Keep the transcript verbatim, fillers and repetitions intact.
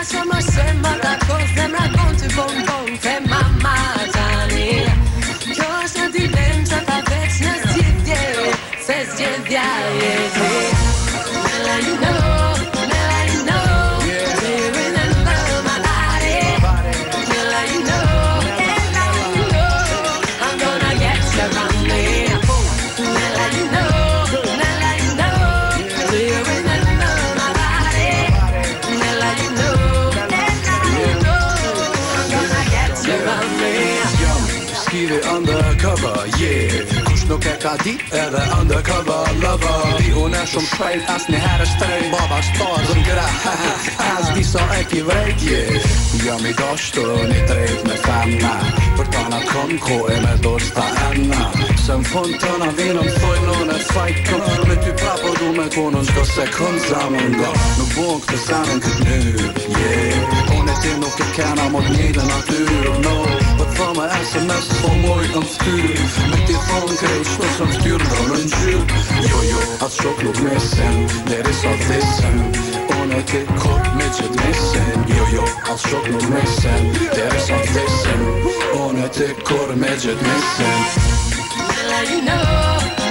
lascia ma sembra da cosa mi racconti bon bon te mamma tani cosa diventa ta već ne zjedje se zjedja je ti Nella you know Nella you know do you remember my body Nella you know Nella you know I'm gonna get you from me Nella you know Nella you know do you remember my body Nella you know Nella you know I'm gonna get you from me Skrivi undercover, yeah Kush nuk e ka dit edhe undercover lover Ti unë e shumë shpejt as një herë shtrejt Baba shtar zëm gra As di sa e ki vrejt, yeah Jam i dashtu një drejt me femna Për tana kom ko e me dosta enna Se më fund tëna vinë më thoj nën e fajt Këm për me ty prapo du me konë Në qdo sekund zamën nga Nuk buon këtë sanën këtë njërë, yeah Unë e ti nuk e kena mod njëjtë natyrë, no Për thëmë e S M S po moj në ftyrë Me ti thonë krejt shto së më ftyrë Ndo në gjyrë Jo, jo, atë shok nuk mesin Deri sa thisen Unë e ti kod me qët mesin Jo, jo, atë shok nuk mesin Deri sa thisen Unë e ti kod me qët mesin Nella you know